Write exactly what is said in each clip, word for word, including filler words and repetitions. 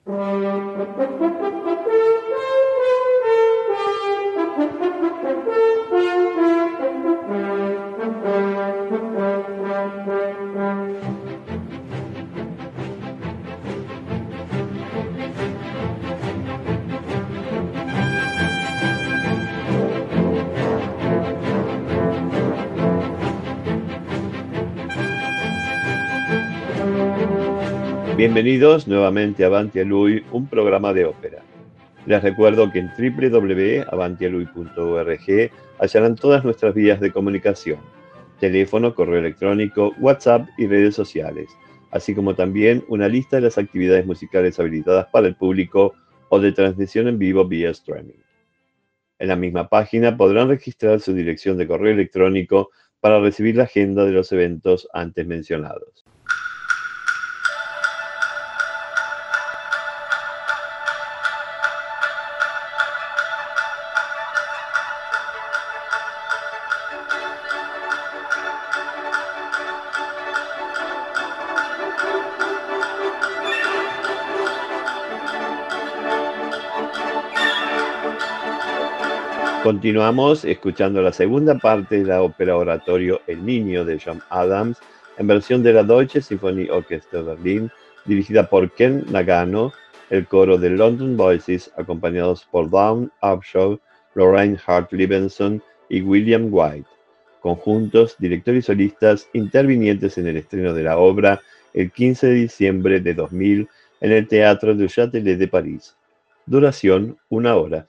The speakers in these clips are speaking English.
Bienvenidos nuevamente a Avanti a Lui, un programa de ópera. Les recuerdo que en w w w punto avanti a lui punto org hallarán todas nuestras vías de comunicación: teléfono, correo electrónico, WhatsApp y redes sociales, así como también una lista de las actividades musicales habilitadas para el público o de transmisión en vivo vía streaming. En la misma página podrán registrar su dirección de correo electrónico para recibir la agenda de los eventos antes mencionados. Continuamos escuchando la segunda parte de la ópera oratorio El Niño de John Adams, en versión de la Deutsche Sinfonieorchester Berlin, dirigida por Ken Nagano, el coro de London Voices, acompañados por Dawn Upshaw, Lorraine Hart-Levinson y William White, conjuntos, director y solistas intervinientes en el estreno de la obra el quince de diciembre de dos mil en el Teatro du Châtelet de París. Duración, una hora.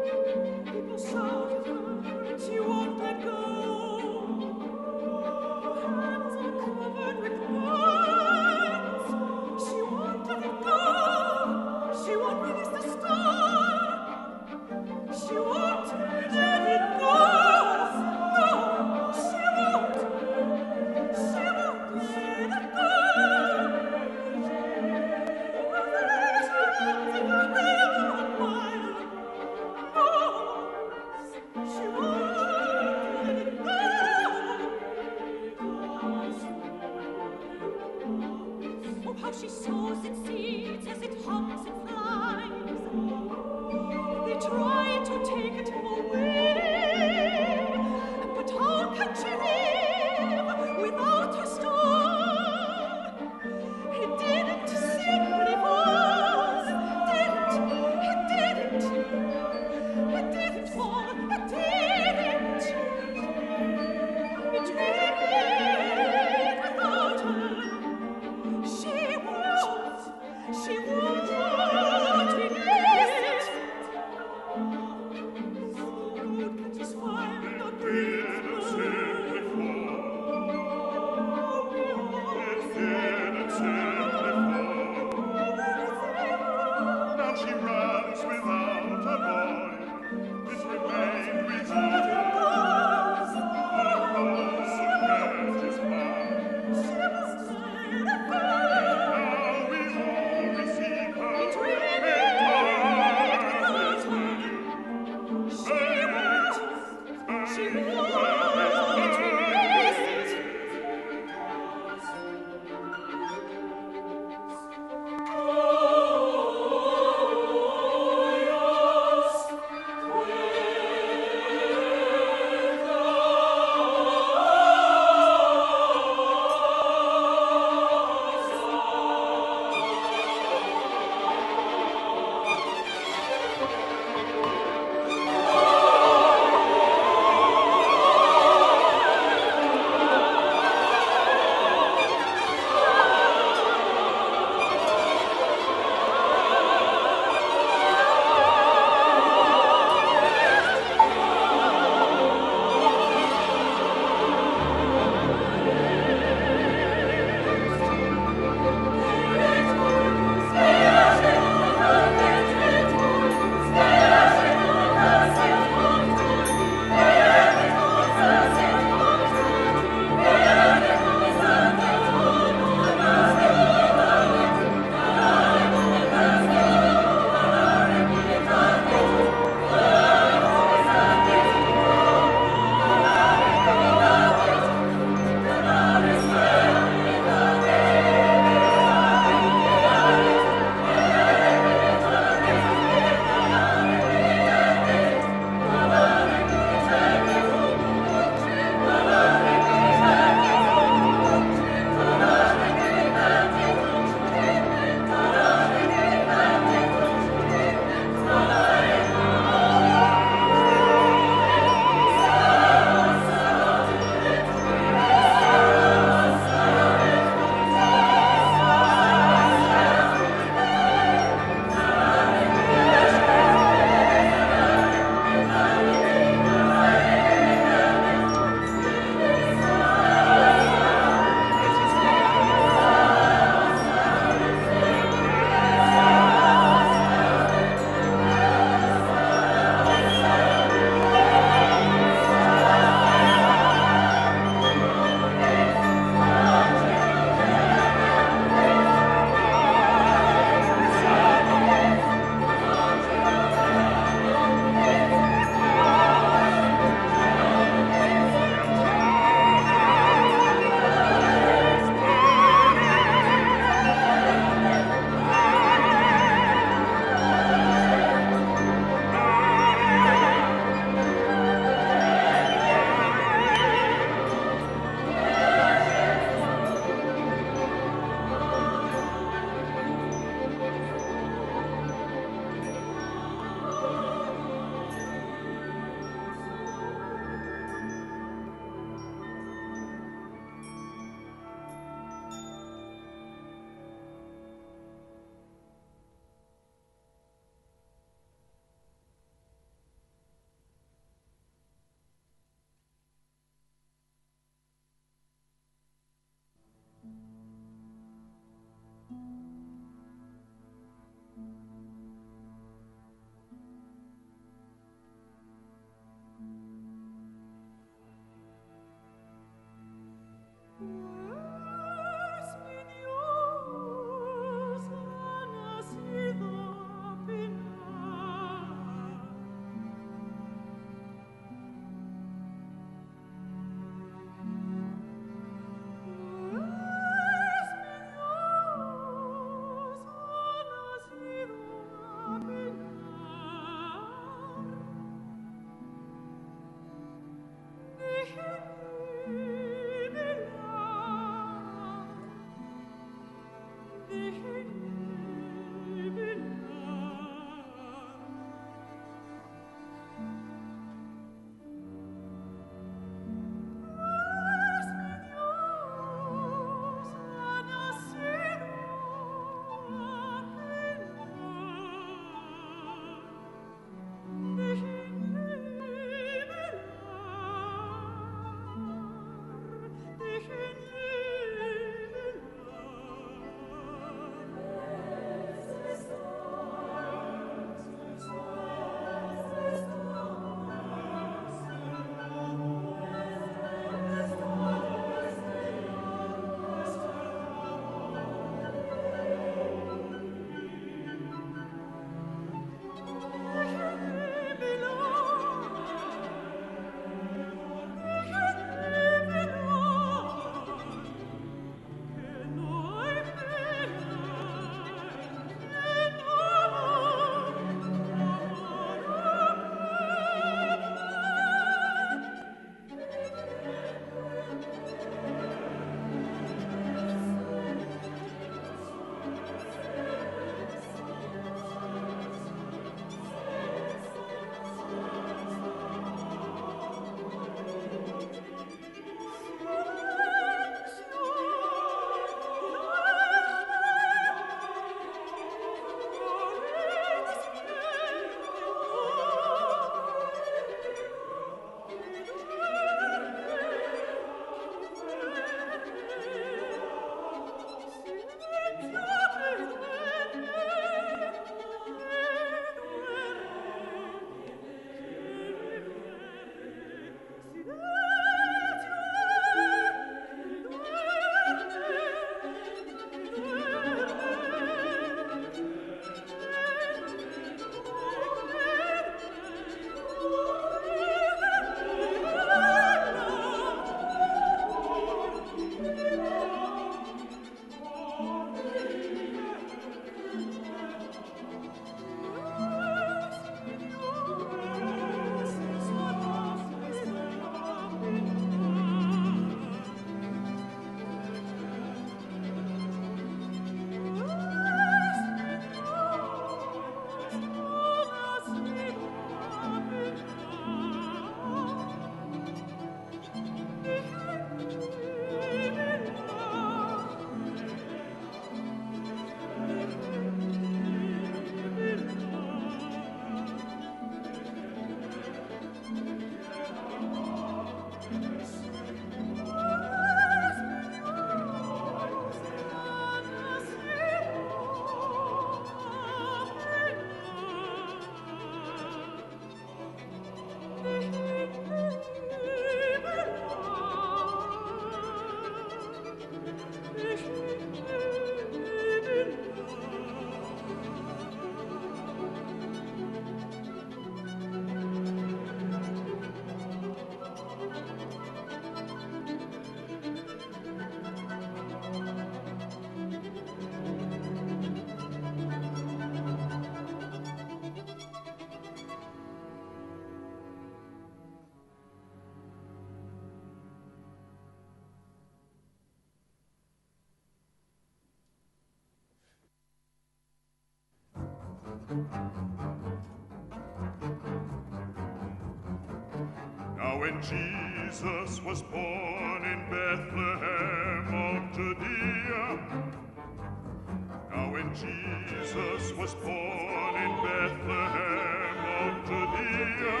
Now when Jesus was born in Bethlehem of Judea, now when Jesus was born in Bethlehem of Judea,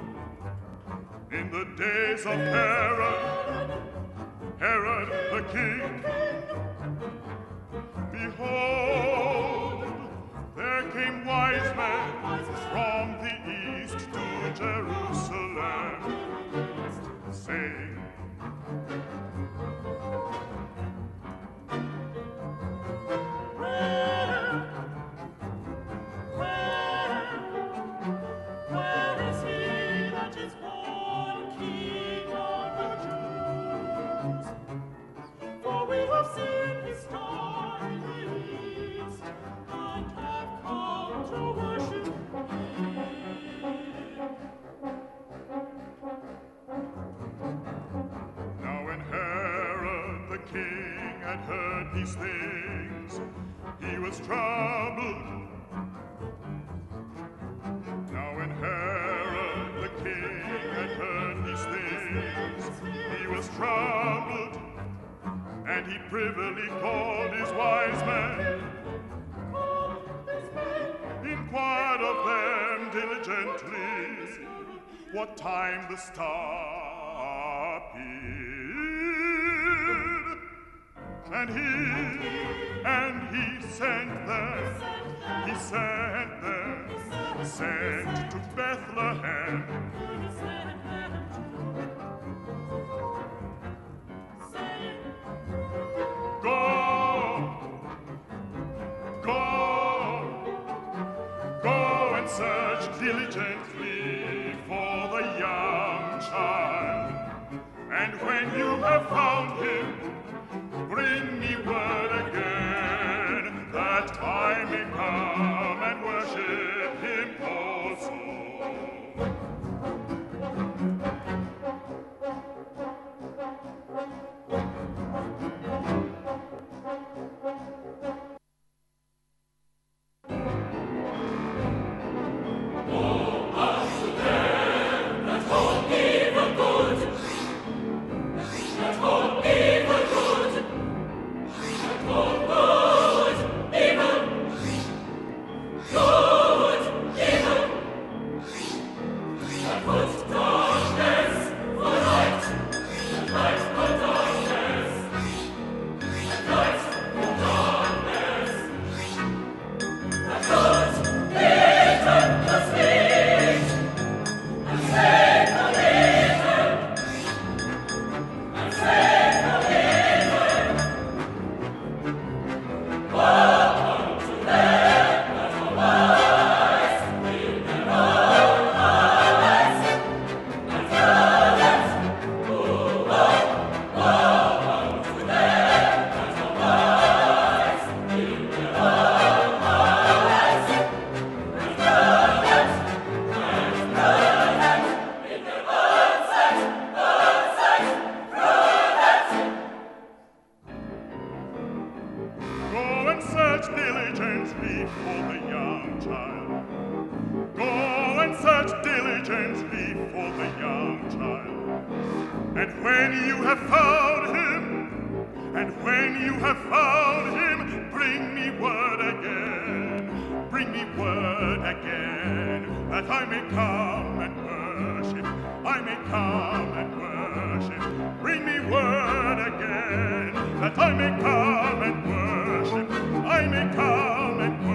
in the days of Herod, Herod the king, behold, there came wise men from the east to Jerusalem, saying, Where, where, where is he that is born King of the Jews? For we have seen his star in the east, and have come to worship him. Now when Herod the king had heard these things, he was troubled. Now when Herod the king had heard these things, he was troubled, and he privily called his wise men, inquired of them diligently what time the star appeared. And he, and he sent them, he sent them, sent to Bethlehem, Go, go, go and search diligently for the young child. And when you have found him, bring me word again, that I may come and worship him also.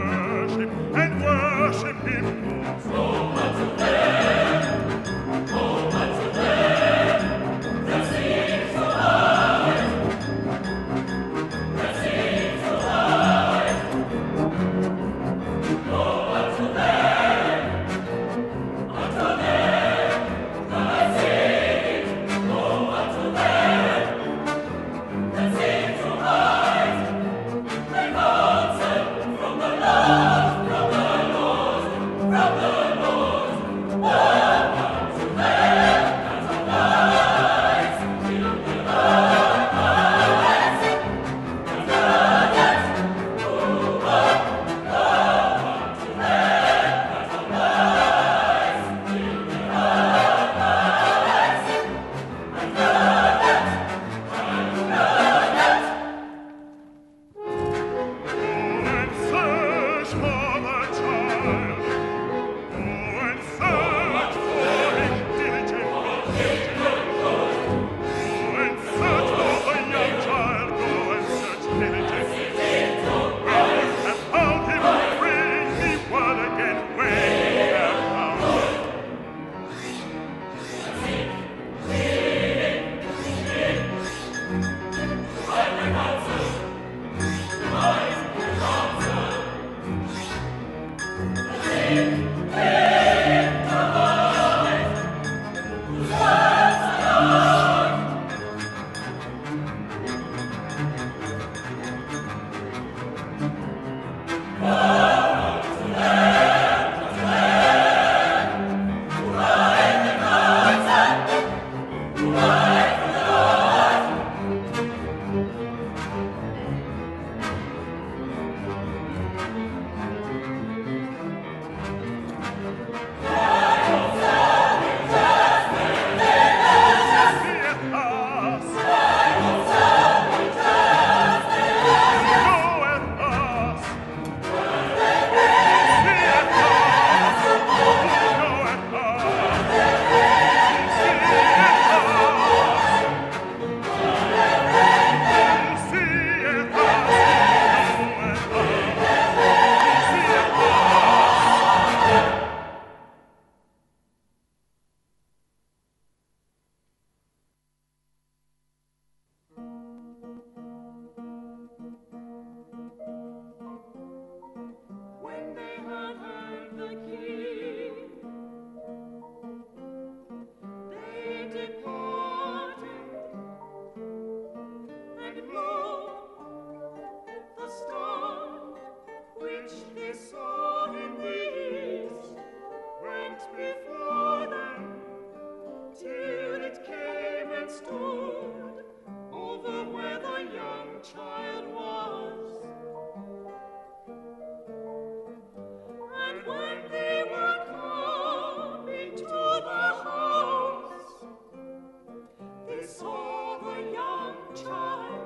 Him. When they had heard the king, they departed, and lo, the star which they saw in the east went before them till it came and stood over where the young child was. And when they were coming to the house, they saw the young child.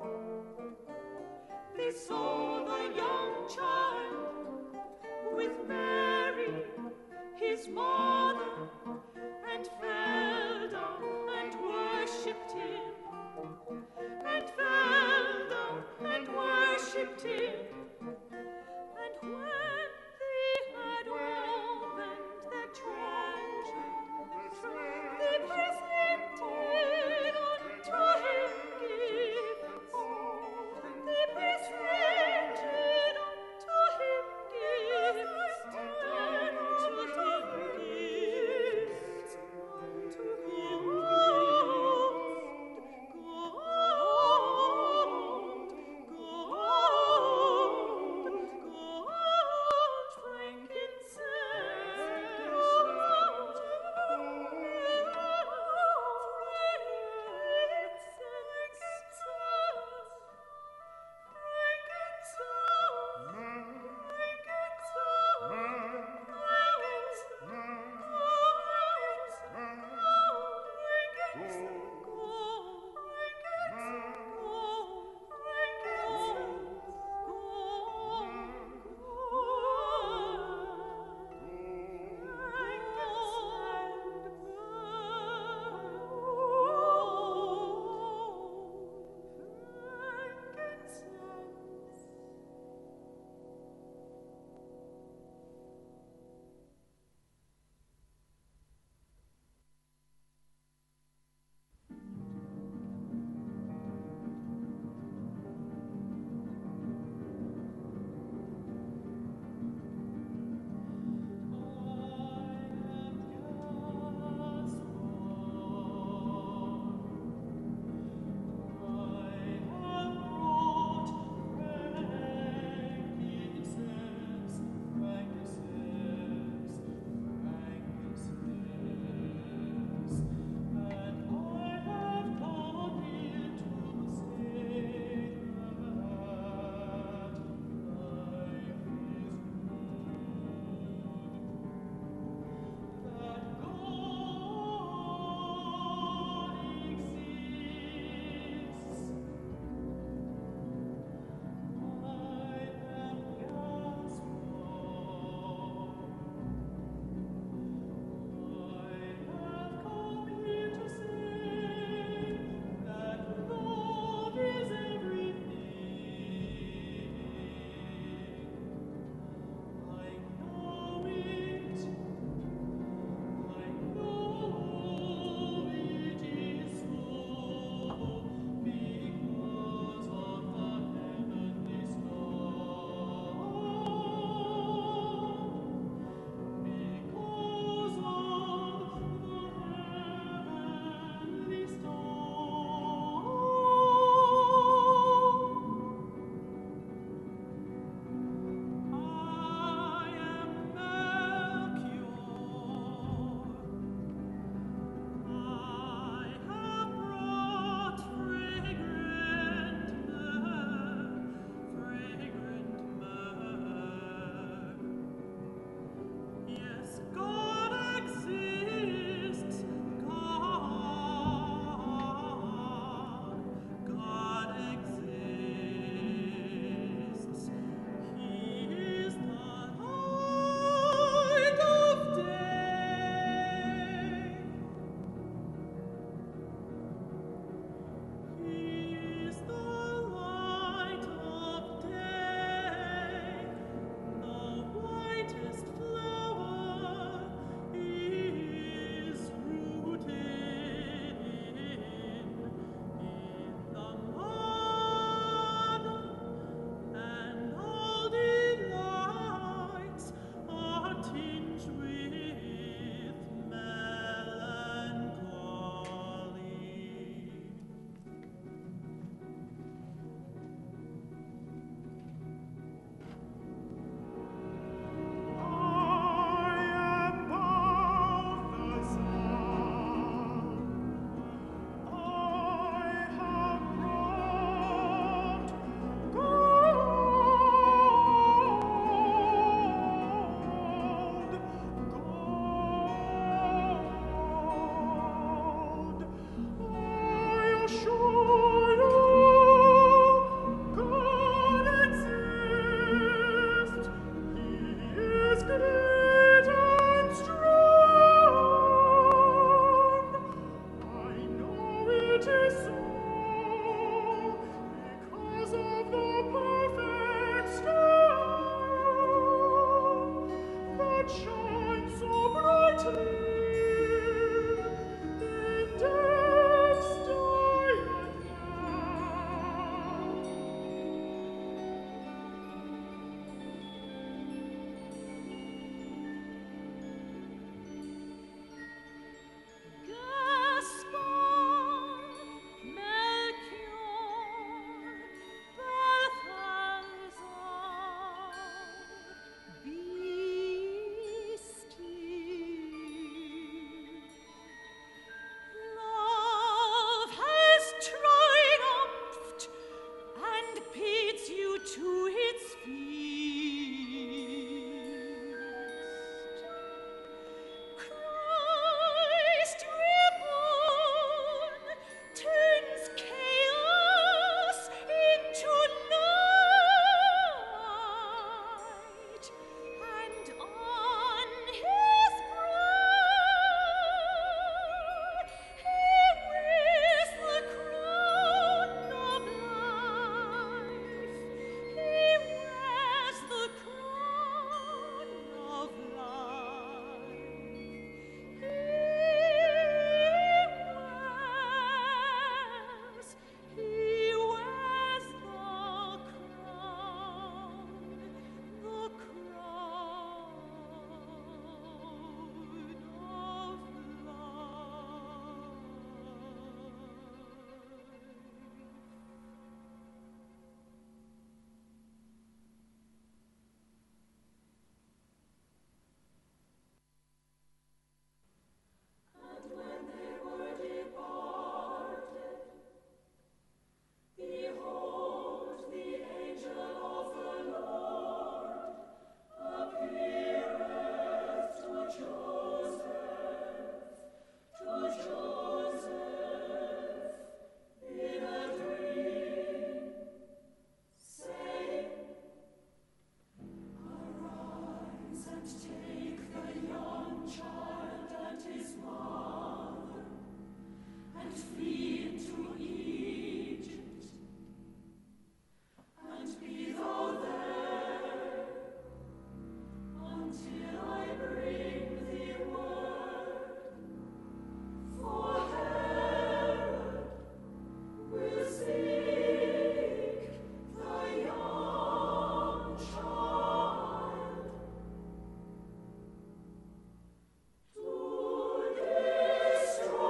They saw the young child with Mary, his mother, and fell down and worshipped him, and fell down and worshipped him. And when they had opened their treasure, they presented unto him gifts. They presented unto him gifts, and unto him fleet and strong. I know it is so because of the perfect star that shines so brightly in death's diamond hour. Gaspar, Melchior, Balthazar, be still. Love has triumphed and bids you to its feast. Christ reborn turns chaos into light, and on his brow he wears the crown of life. He wears the crown of life. He wears, he wears the crown, the crown of And when they were departed, behold, the angel of the Lord appeareth to Joseph, to Joseph in a dream, saying, Arise and take the young child and his mother, and flee into Egypt, and be thou there until I bring thee word. For Herod will seek the young child to destroy.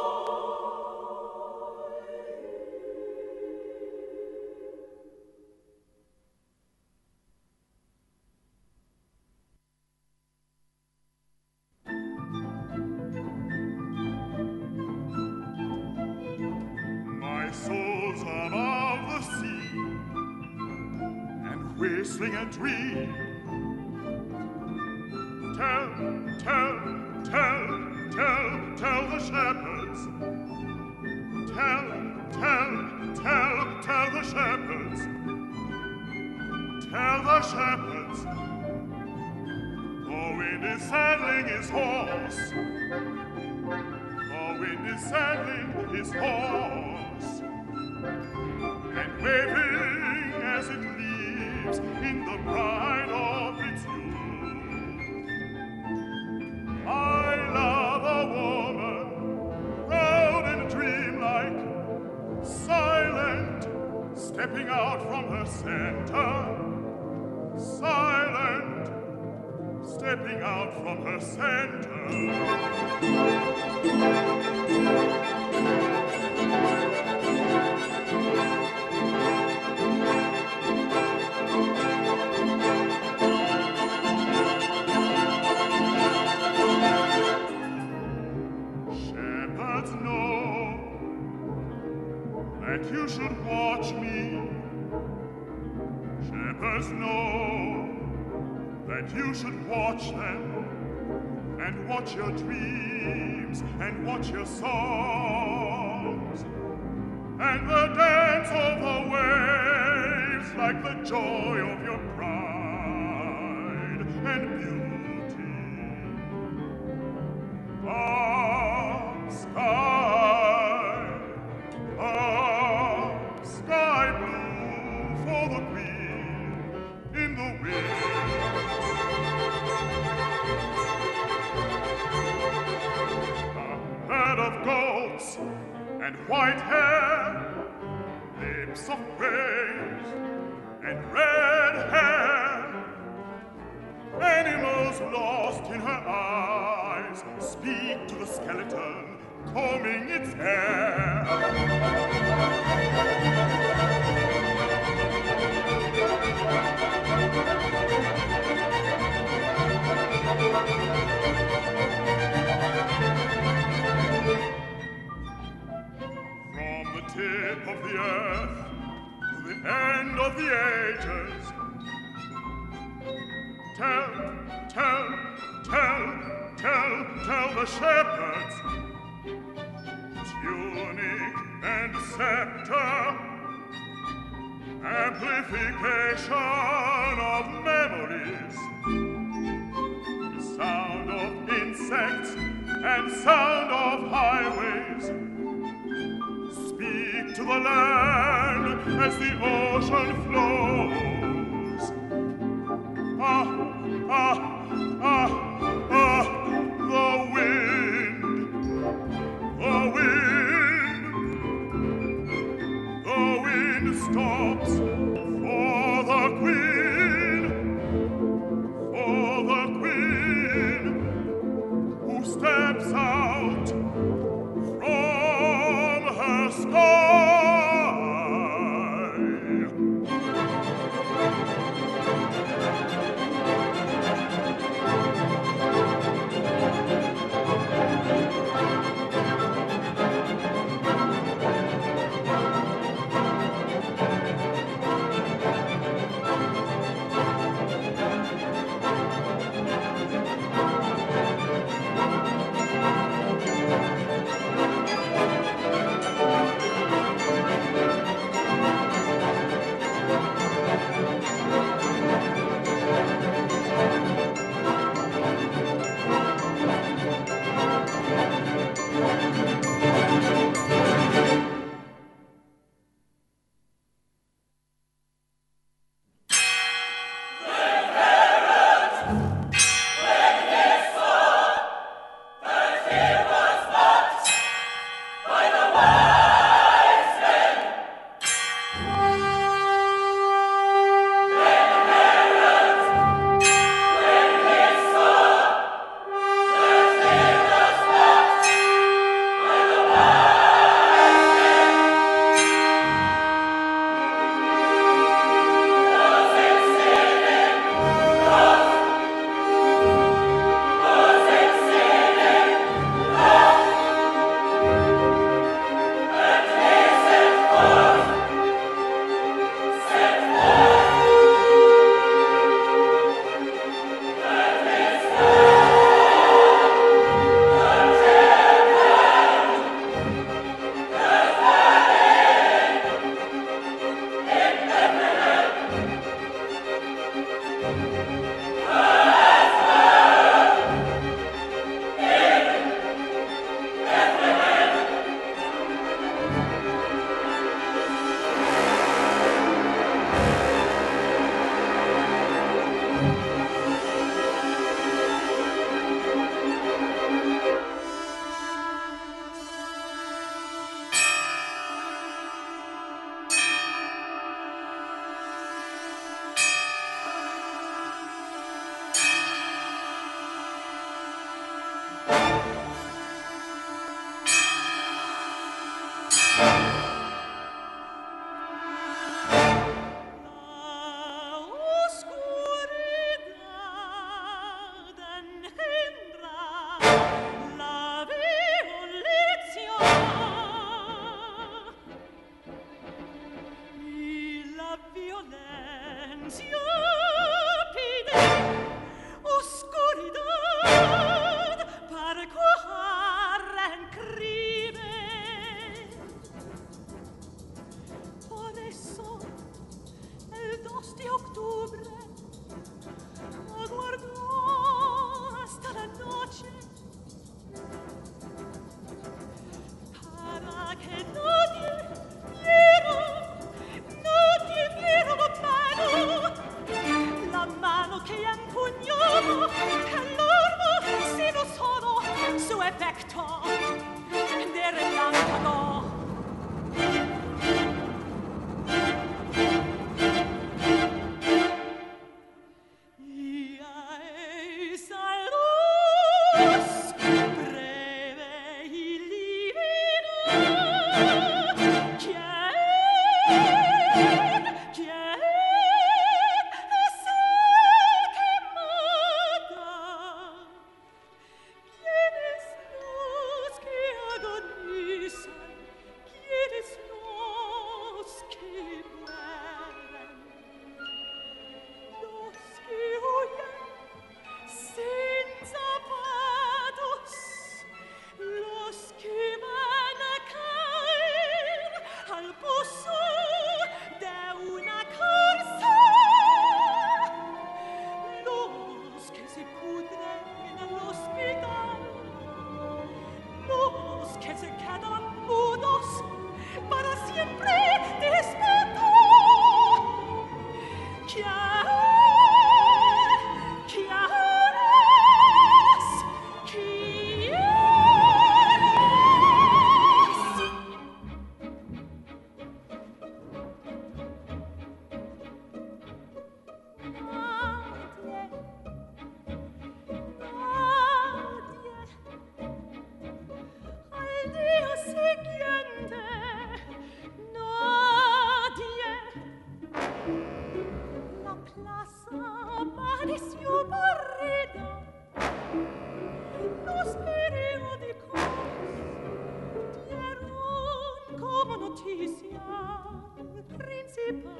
My soul's above the sea, and whistling a dream. Tell, tell, tell, tell, tell the shepherds. Tell, tell, tell, tell the shepherds. Tell the shepherds. The wind is saddling his horse. The wind is saddling his horse, and waving as it leaves in the pride of its youth. I love a woman, proud and dreamlike, silent, stepping out from her center, silent, stepping out from her center. Shepherds know that you should watch me. Shepherds know that you should watch them, and watch your dreams, and watch your songs, and the dance of the waves like the joy of your pride and beauty. white hair, lips of grace, and red hair. Animals lost in her eyes speak to the skeleton combing its hair. From the tip of the earth to the end of the ages, tell, tell, tell, tell, tell the shepherds, tunic and scepter, amplification of memories, the sound of insects and sound of highways, speak to the land as the ocean flows. Ah, ah, ah, ah, the wind, the wind, the wind stops for the queen, for the queen who steps out from her sky. Effetto, der Lang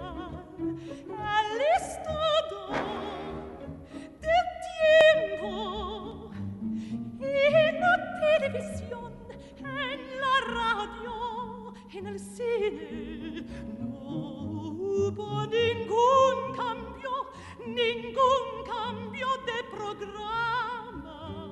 al estado del tiempo, en la televisión, en la radio, en el cine, no hubo ningún cambio, ningún cambio de programa.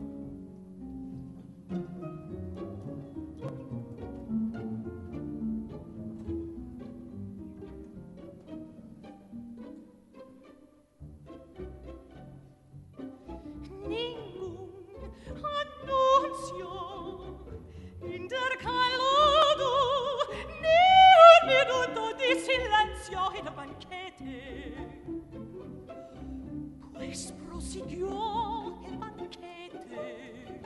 Ningún annuncio intercalato, ni un minuto di silenzio en banquete. Pues prosiguió el banquete.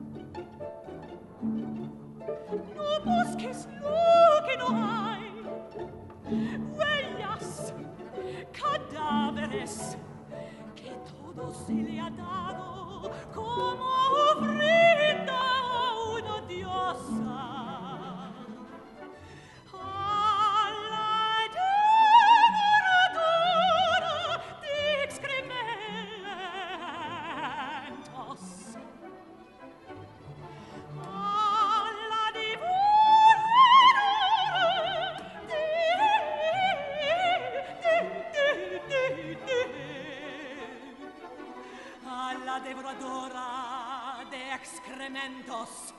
No busques lo que no hay, huellas, cadáveres, que todo se le ha dado como ofrenda a una diosa. A la devoradora de excrementos. A la devoradora de, de, de, de, de. A la devoradora de excrementos.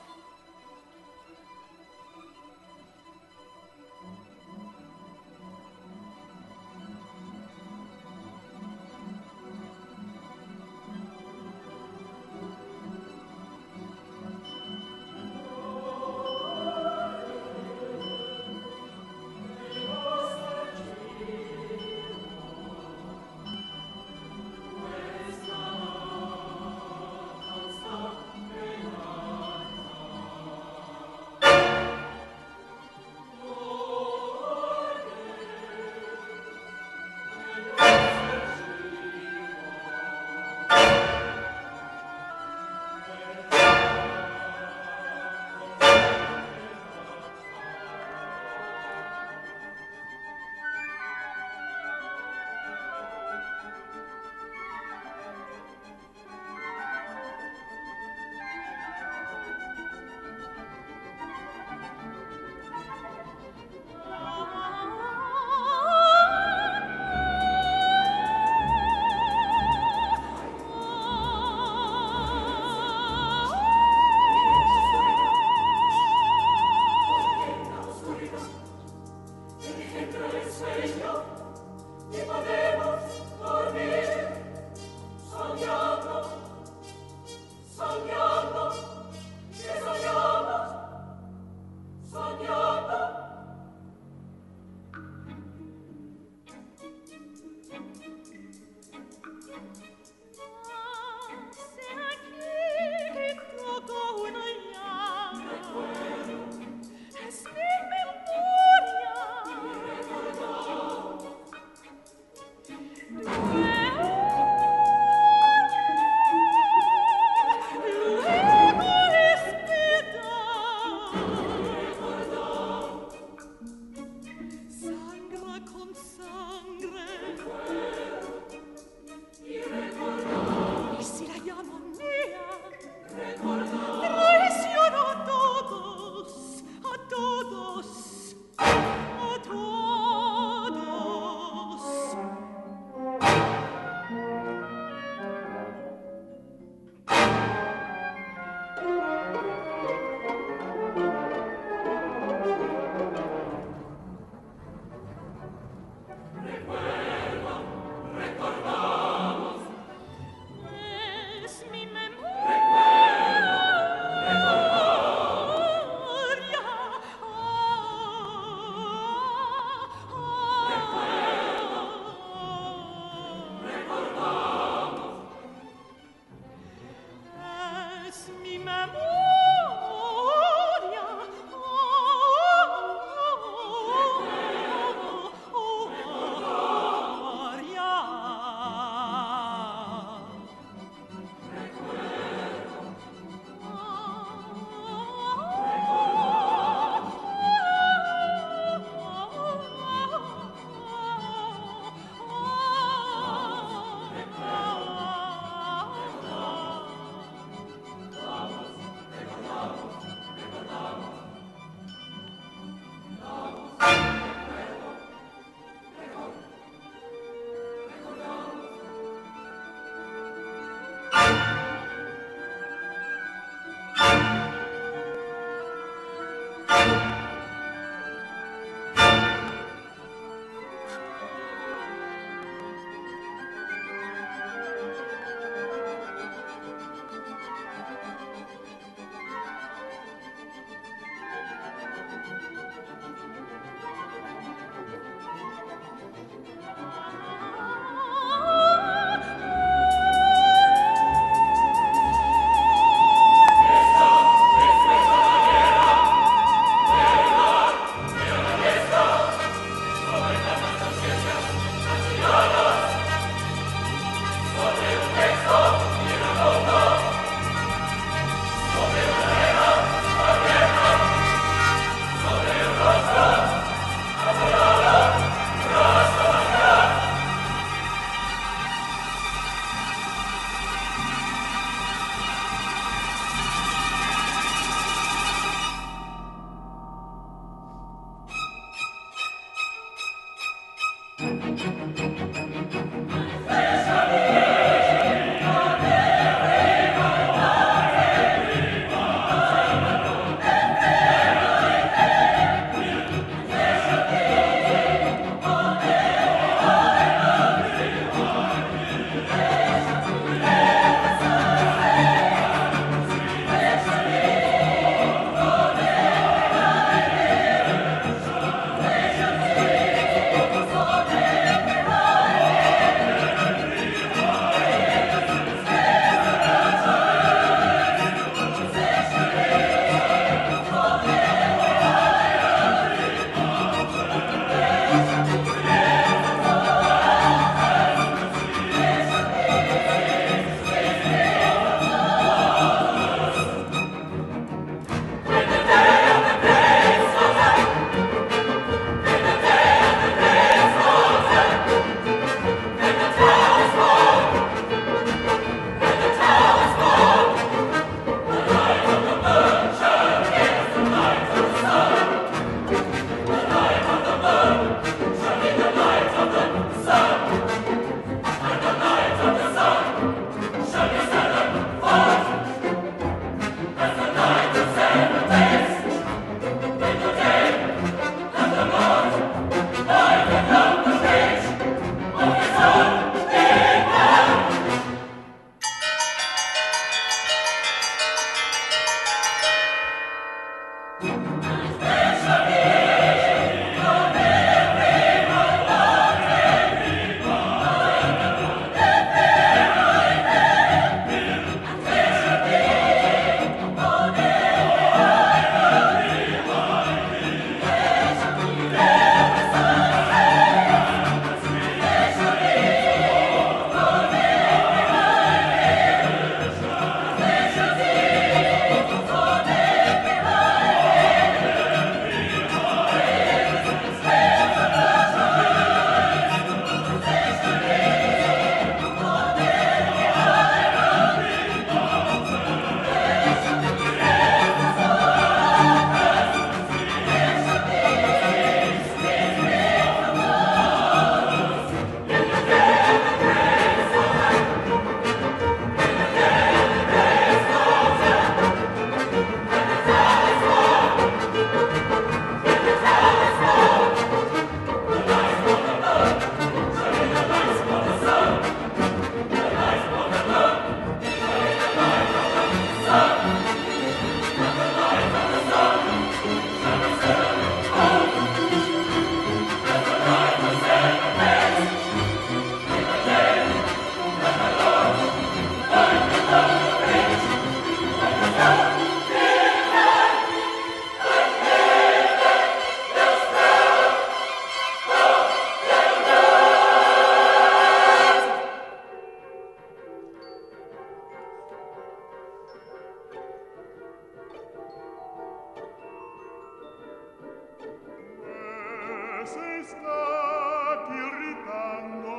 se sta irritando,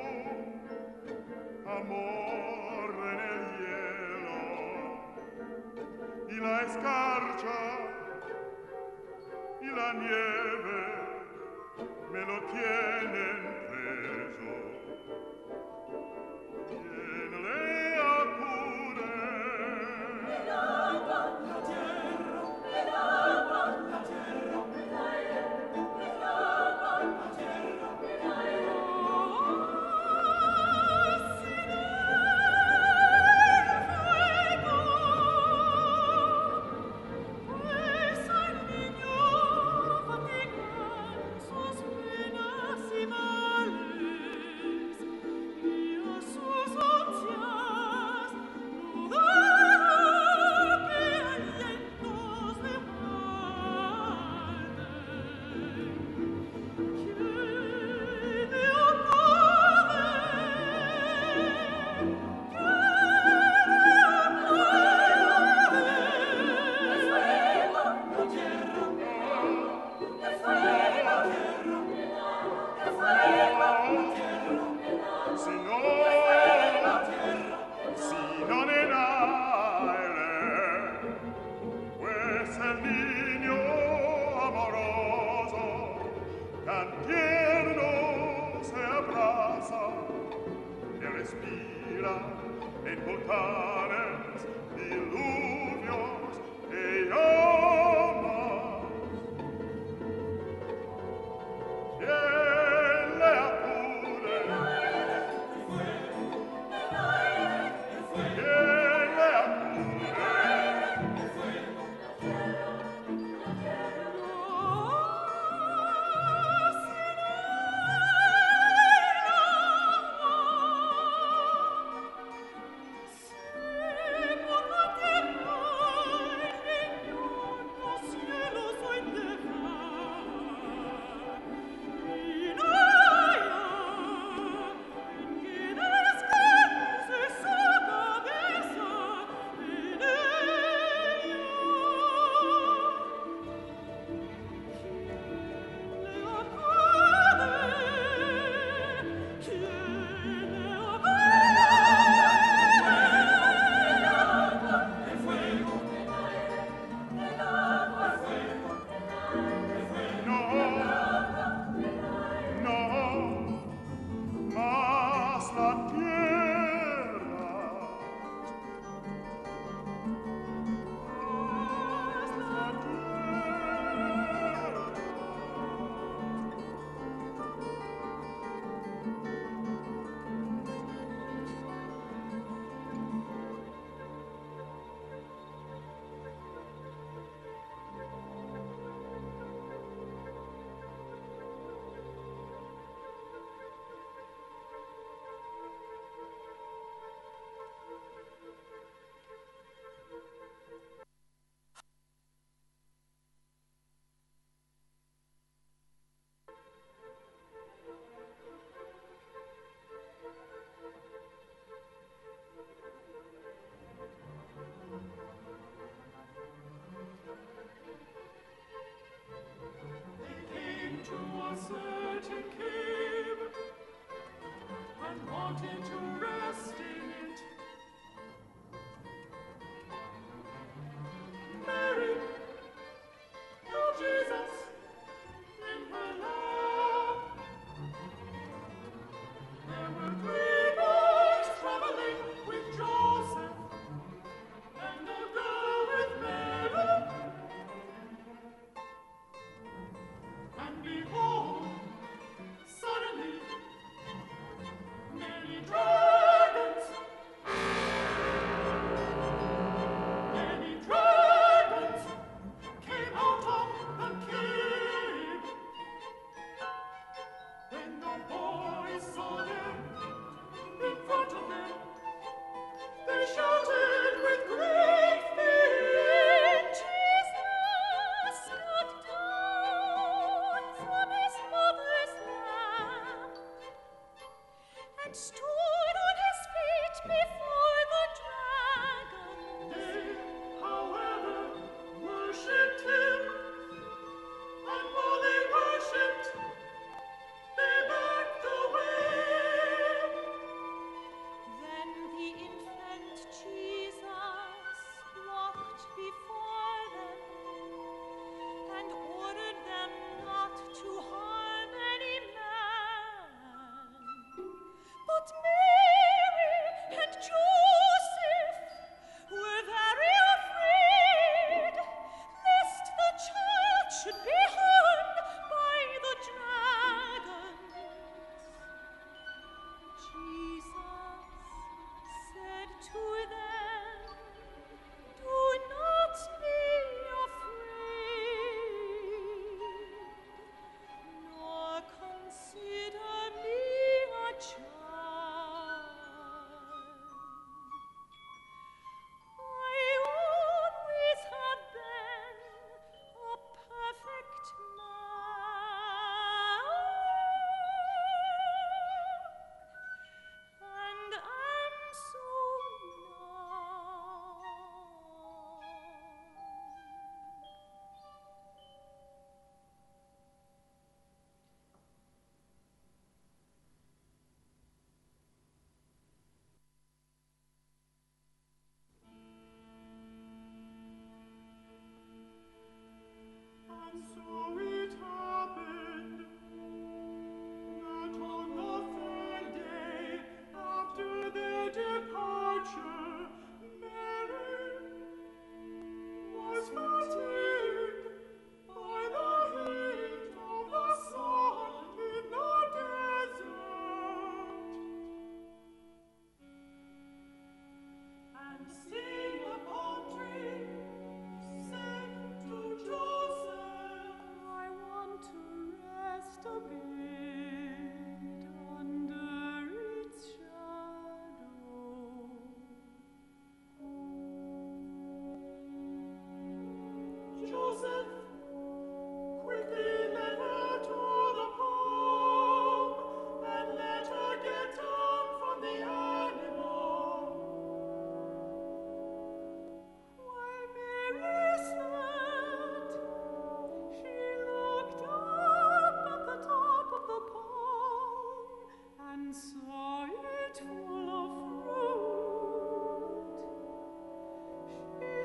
amor nel hielo, y la escarcha y la nieve me lo tienen preso. ¿Quién le acude? El agua, la tierra, el agua, la tierra, el aire, el agua, la tierra, el aire. Oh, sin el fuego, pues al niño fatigan sus penas y males.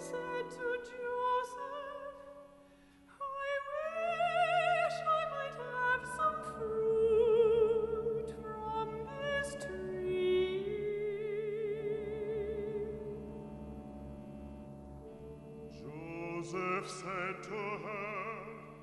said to Joseph, I wish I might have some fruit from this tree. Joseph said to her,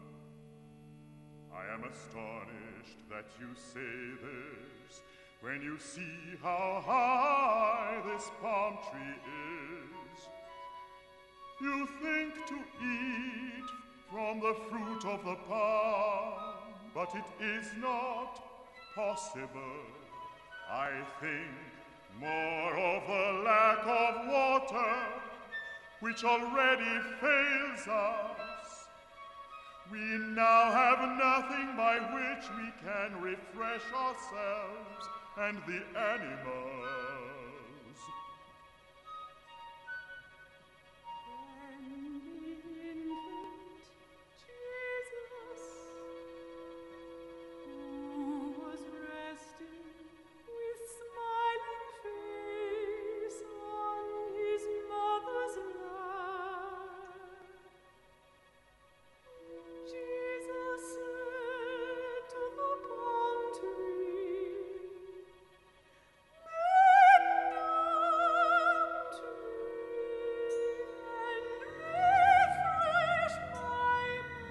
I am astonished that you say this, when you see how high this palm tree is. You think to eat from the fruit of the palm, but it is not possible. I think more of the lack of water, which already fails us. We now have nothing by which we can refresh ourselves and the animals. And the infant Jesus, who was resting with smiling face on his mother's lap, Jesus said to the palm tree, bend down to me and refresh my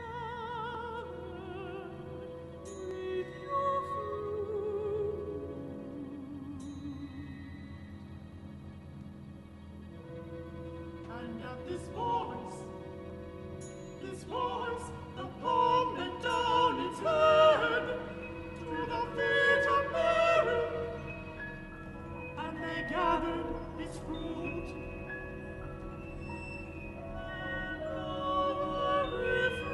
mother with your fruit. And at this voice, this voice, the palm bent down its head to the feet of Mary, and they gathered its fruit. And all were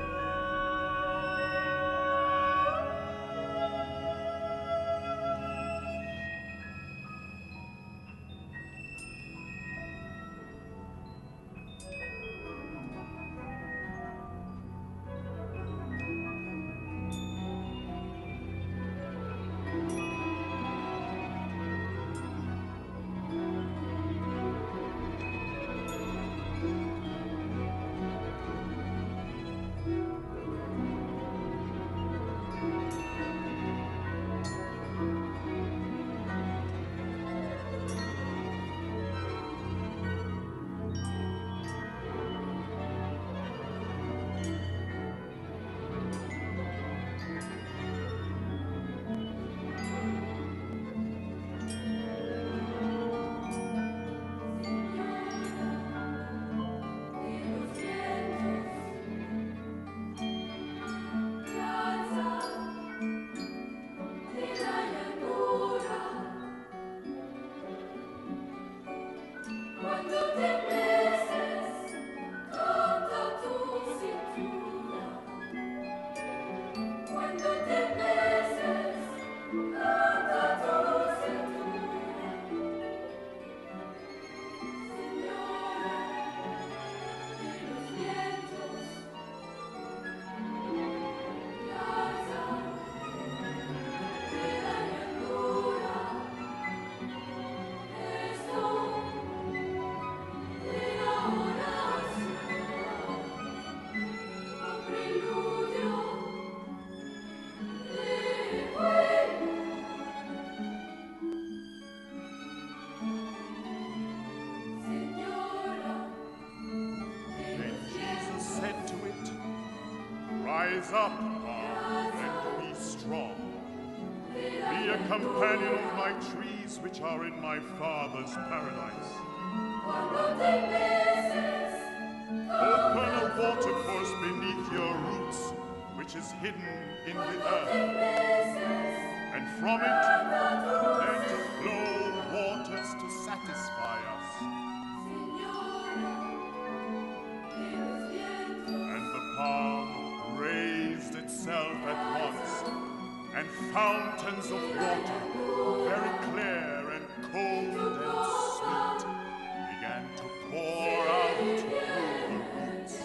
Rise up, palm, and be strong. Be a companion of my trees which are in my Father's paradise. Open a watercourse beneath your roots, which is hidden in the earth. And from it, let flow waters to satisfy us. And the palm raised itself at once, and fountains of water, very clear and cold and sweet, began to pour out through the roots.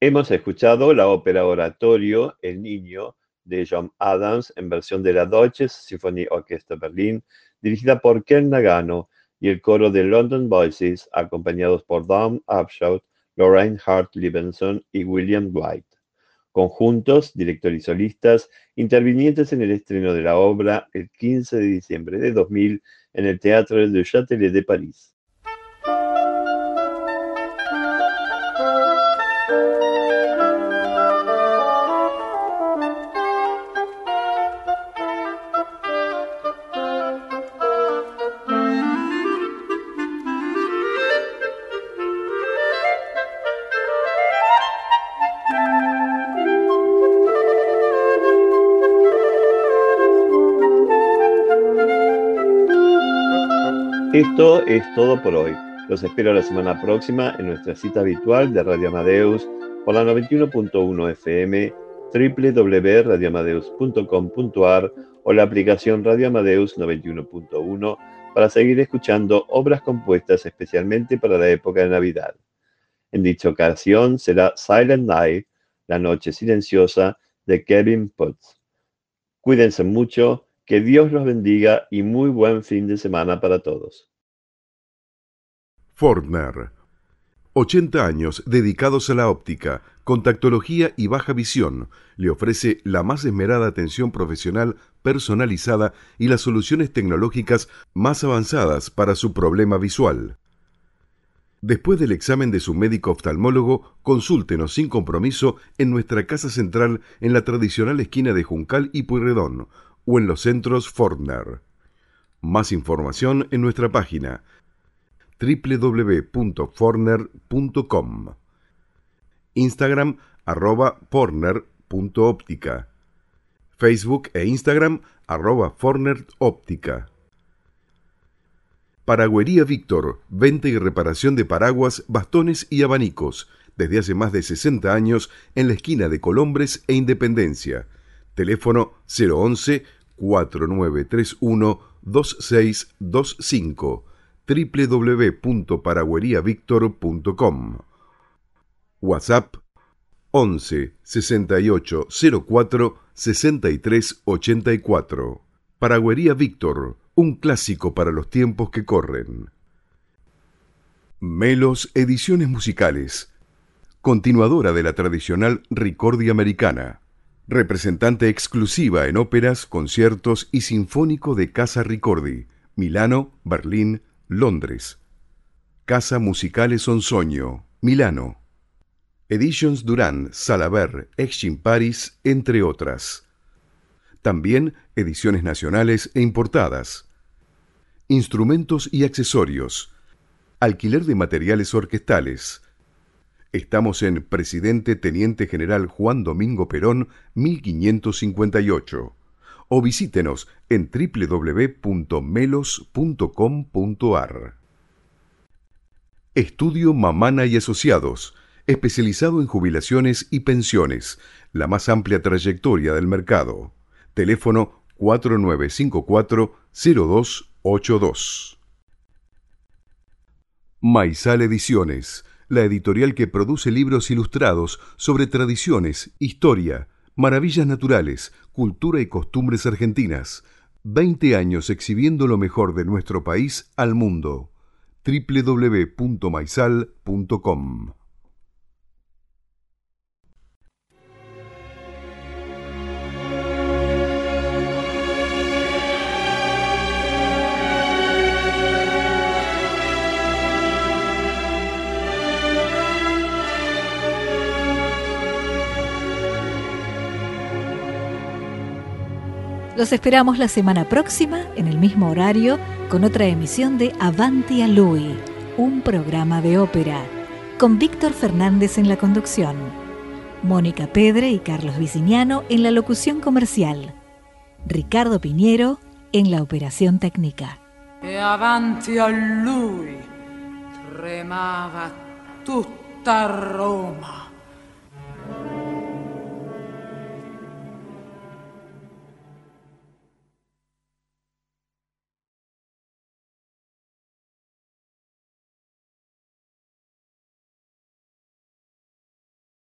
Hemos escuchado la ópera oratorio El Niño de John Adams en versión de la Deutsche Symphonieorchester Berlin, dirigida por Ken Nagano, y el coro de London Voices, acompañados por Dawn Upshaw, Lorraine Hart Levinson y William White. Conjuntos, director y solistas, intervinientes en el estreno de la obra el quince de diciembre de dos mil en el Théâtre du Châtelet de París. Esto es todo por hoy. Los espero la semana próxima en nuestra cita habitual de Radio Amadeus por la noventa y uno punto uno F M, doble u doble u doble u punto radio amadeus punto com punto a r o la aplicación Radio Amadeus noventa y uno punto uno para seguir escuchando obras compuestas especialmente para la época de Navidad. En dicha ocasión será Silent Night, La Noche Silenciosa, de Kevin Putz. Cuídense mucho. Que Dios los bendiga y muy buen fin de semana para todos. Fortner. ochenta años dedicados a la óptica, contactología y baja visión. Le ofrece la más esmerada atención profesional personalizada y las soluciones tecnológicas más avanzadas para su problema visual. Después del examen de su médico oftalmólogo, consúltenos sin compromiso en nuestra casa central en la tradicional esquina de Juncal y Pueyrredón, o en los centros Fortner. Más información en nuestra página doble u doble u doble u punto fortner punto com. Instagram arroba fortner punto óptica. Facebook e Instagram arroba Fortner Óptica. Paragüería Víctor, venta y reparación de paraguas, bastones y abanicos, desde hace más de sesenta años en la esquina de Colombres e Independencia. Teléfono cero once, cuatro nueve tres uno, dos seis dos cinco, doble u doble u doble u punto paragüería víctor punto com. WhatsApp once, sesenta y ocho, cero cuatro, sesenta y tres ochenta y cuatro. Paragüería Víctor, un clásico para los tiempos que corren. Melos Ediciones Musicales, continuadora de la tradicional Ricordi americana. Representante exclusiva en óperas, conciertos y sinfónico de Casa Ricordi, Milano, Berlín, Londres. Casa Musicale Sonsoño, Milano. Editions Durán, Salaber, Exim Paris, entre otras. También ediciones nacionales e importadas. Instrumentos y accesorios. Alquiler de materiales orquestales. Estamos en Presidente Teniente General Juan Domingo Perón, mil quinientos cincuenta y ocho. O visítenos en doble u doble u doble u punto melos punto com punto a r. Estudio Mamana y Asociados, especializado en jubilaciones y pensiones, la más amplia trayectoria del mercado. Teléfono cuatro nueve cinco cuatro, cero dos ocho dos. Maizal Ediciones, la editorial que produce libros ilustrados sobre tradiciones, historia, maravillas naturales, cultura y costumbres argentinas. veinte años exhibiendo lo mejor de nuestro país al mundo. doble u doble u doble u punto maizal punto com. Los esperamos la semana próxima, en el mismo horario, con otra emisión de Avanti a Lui, un programa de ópera, con Víctor Fernández en la conducción, Mónica Pedre y Carlos Viciniano en la locución comercial, Ricardo Piñero en la operación técnica. E avanti a lui tremava tutta Roma.